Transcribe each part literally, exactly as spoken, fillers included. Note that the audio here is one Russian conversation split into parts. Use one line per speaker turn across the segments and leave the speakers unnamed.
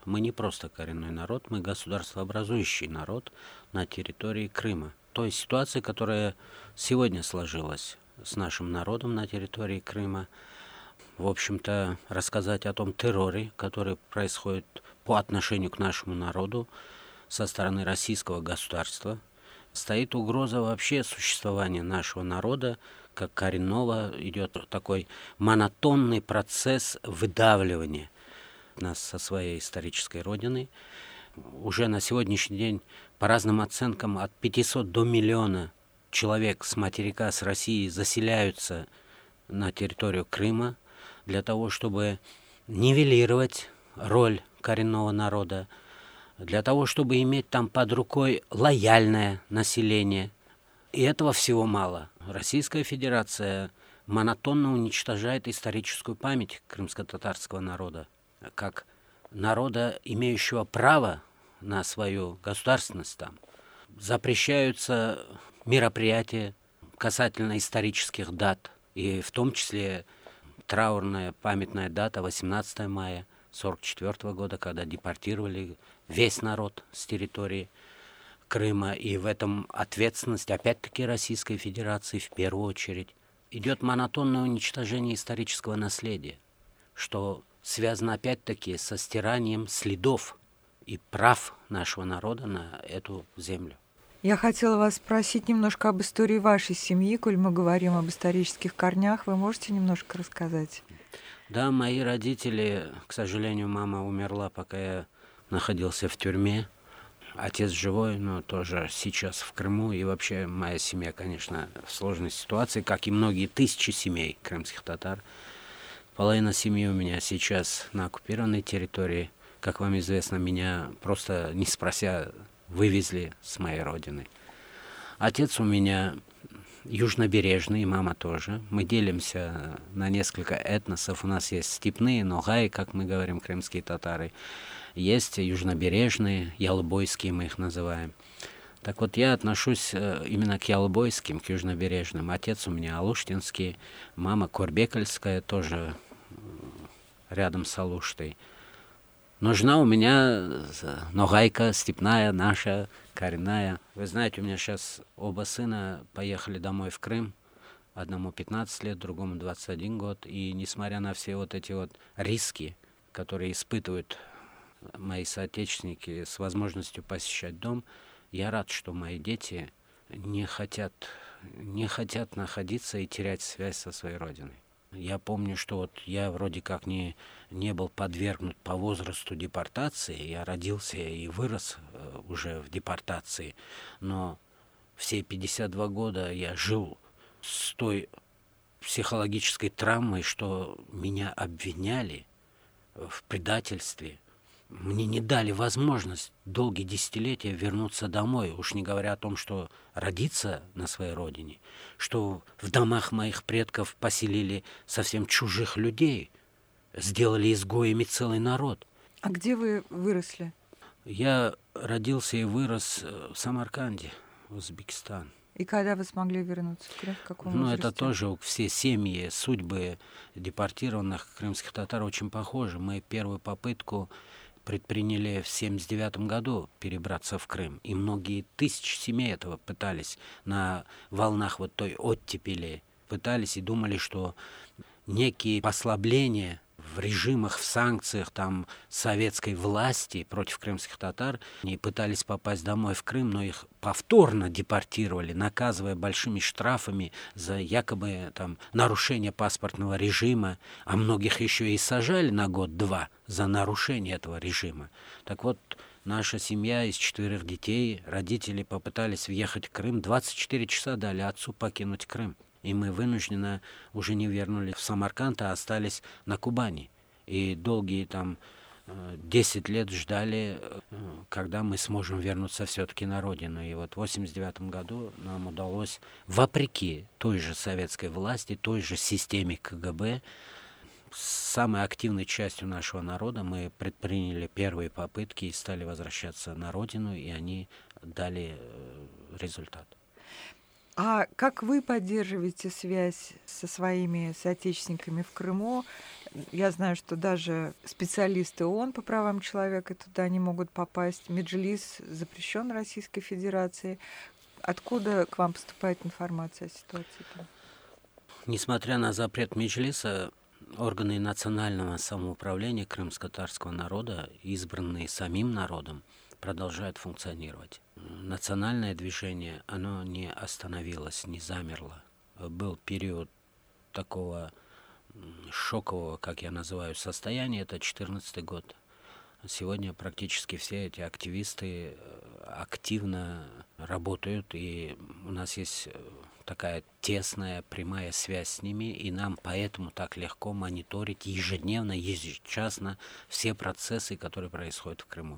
Мы не просто коренной народ, мы государствообразующий народ на территории Крыма. То есть ситуация, которая сегодня сложилась с нашим народом на территории Крыма, в общем-то, рассказать о том терроре, который происходит по отношению к нашему народу со стороны российского государства. Стоит угроза вообще существования нашего народа, как коренного, идет такой монотонный процесс выдавливания нас со своей исторической родины. Уже на сегодняшний день, по разным оценкам, от пятисот до миллиона человек с материка, с России заселяются на территорию Крыма для того, чтобы нивелировать роль коренного народа, для того, чтобы иметь там под рукой лояльное население. И этого всего мало. Российская Федерация монотонно уничтожает историческую память крымско-татарского народа, как народа, имеющего право на свою государственность там. Запрещаются мероприятия касательно исторических дат, и в том числе траурная памятная дата восемнадцатое мая сорок четвёртого года, когда депортировали весь народ с территории Крыма, и в этом ответственность, опять-таки, Российской Федерации в первую очередь. Идет монотонное уничтожение исторического наследия, что связано, опять-таки, со стиранием следов и прав нашего народа на эту землю.
Я хотела вас спросить немножко об истории вашей семьи, коль мы говорим об исторических корнях. Вы можете немножко рассказать?
Да, мои родители, к сожалению, мама умерла, пока я находился в тюрьме. Отец живой, но тоже сейчас в Крыму. И вообще моя семья, конечно, в сложной ситуации, как и многие тысячи семей крымских татар. Половина семьи у меня сейчас на оккупированной территории. Как вам известно, меня просто не спрося вывезли с моей родины. Отец у меня южнобережный, и мама тоже. Мы делимся на несколько этносов. У нас есть степные, ногаи, как мы говорим, крымские татары. Есть южнобережные, ялбойские мы их называем. Так вот, я отношусь именно к ялбойским, к южнобережным. Отец у меня алуштинский, мама корбекальская, тоже рядом с Алуштой. Но жена у меня ногайка, степная, наша, коренная. Вы знаете, у меня сейчас оба сына поехали домой в Крым. Одному пятнадцать лет, другому двадцать один год. И несмотря на все вот эти вот риски, которые испытывают мои соотечественники с возможностью посещать дом, я рад, что мои дети не хотят, не хотят находиться и терять связь со своей родиной. Я помню, что вот я вроде как не, не был подвергнут по возрасту депортации, я родился и вырос уже в депортации, но все пятьдесят два года я жил с той психологической травмой, что меня обвиняли в предательстве. Мне не дали возможность долгие десятилетия вернуться домой, уж не говоря о том, что родиться на своей родине, что в домах моих предков поселили совсем чужих людей, сделали изгоями целый народ.
А где вы выросли?
Я родился и вырос в Самарканде, Узбекистан.
И когда вы смогли вернуться в Крым? В каком
Ну,
возрасте?
это тоже все семьи, судьбы депортированных крымских татар очень похожи. Мы первую попытку предприняли в семьдесят девятом году перебраться в Крым. И многие тысячи семей этого пытались на волнах вот той оттепели. Пытались и думали, что некие послабления в режимах, в санкциях там, советской власти против крымских татар, они пытались попасть домой в Крым, но их повторно депортировали, наказывая большими штрафами за якобы там, нарушение паспортного режима, а многих еще и сажали на год-два за нарушение этого режима. Так вот, наша семья из четверых детей, родители попытались въехать в Крым, двадцать четыре часа дали отцу покинуть Крым. И мы вынужденно уже не вернулись в Самарканд, а остались на Кубани. И долгие там десять лет ждали, когда мы сможем вернуться все-таки на родину. И вот в восемьдесят девятом году нам удалось, вопреки той же советской власти, той же системе ка гэ бэ, с самой активной частью нашего народа мы предприняли первые попытки и стали возвращаться на родину, и они дали результат.
А как вы поддерживаете связь со своими соотечественниками в Крыму? Я знаю, что даже специалисты ООН по правам человека туда не могут попасть. Меджлис запрещен Российской Федерацией. Откуда к вам поступает информация о ситуации там?
Несмотря на запрет Меджлиса, органы национального самоуправления крымско-татарского народа, избранные самим народом, продолжают функционировать. Национальное движение, оно не остановилось, не замерло. Был период такого шокового, как я называю, состояния, это две тысячи четырнадцатый год. Сегодня практически все эти активисты активно работают, и у нас есть такая тесная, прямая связь с ними, и нам поэтому так легко мониторить ежедневно, ежечасно все процессы, которые происходят в Крыму.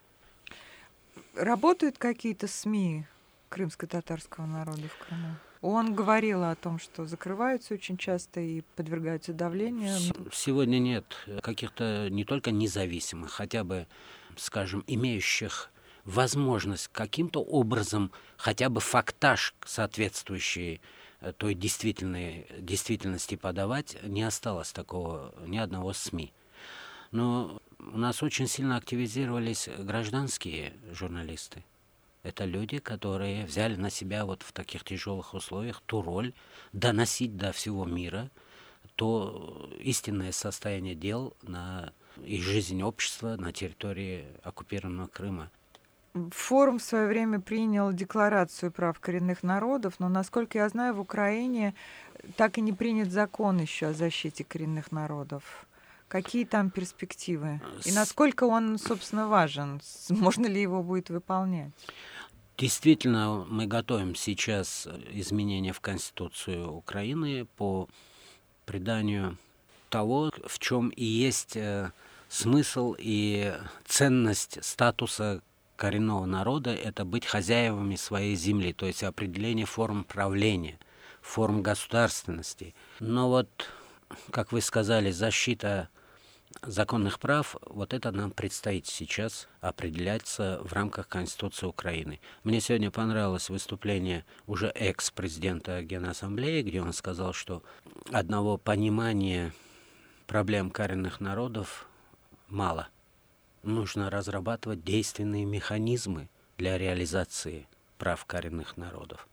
Работают какие-то СМИ крымско-татарского народа в Крыму? Он говорил о том, что закрываются очень часто и подвергаются давлению.
Сегодня нет каких-то не только независимых, хотя бы, скажем, имеющих возможность каким-то образом хотя бы фактаж, соответствующий той действительной, действительности подавать, не осталось такого ни одного СМИ. Но у нас очень сильно активизировались гражданские журналисты. Это люди, которые взяли на себя вот в таких тяжелых условиях ту роль доносить до всего мира то истинное состояние дел на, и жизнь общества на территории оккупированного Крыма.
Форум в свое время принял Декларацию прав коренных народов, но, насколько я знаю, в Украине так и не принят закон еще о защите коренных народов. Какие там перспективы? И насколько он, собственно, важен? Можно ли его будет выполнять?
Действительно, мы готовим сейчас изменения в Конституцию Украины по приданию того, в чем и есть смысл и ценность статуса коренного народа, это быть хозяевами своей земли, то есть определение форм правления, форм государственности. Но вот, как вы сказали, защита законных прав, вот это нам предстоит сейчас определяться в рамках Конституции Украины. Мне сегодня понравилось выступление уже экс-президента Генассамблеи, где он сказал, что одного понимания проблем коренных народов мало. Нужно разрабатывать действенные механизмы для реализации прав коренных народов.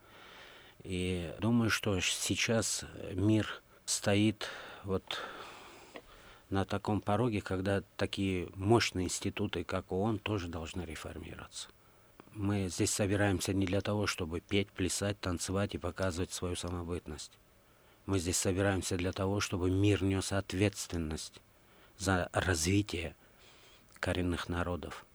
И думаю, что сейчас мир стоит вот на таком пороге, когда такие мощные институты, как ООН, тоже должны реформироваться. Мы здесь собираемся не для того, чтобы петь, плясать, танцевать и показывать свою самобытность. Мы здесь собираемся для того, чтобы мир нес ответственность за развитие коренных народов.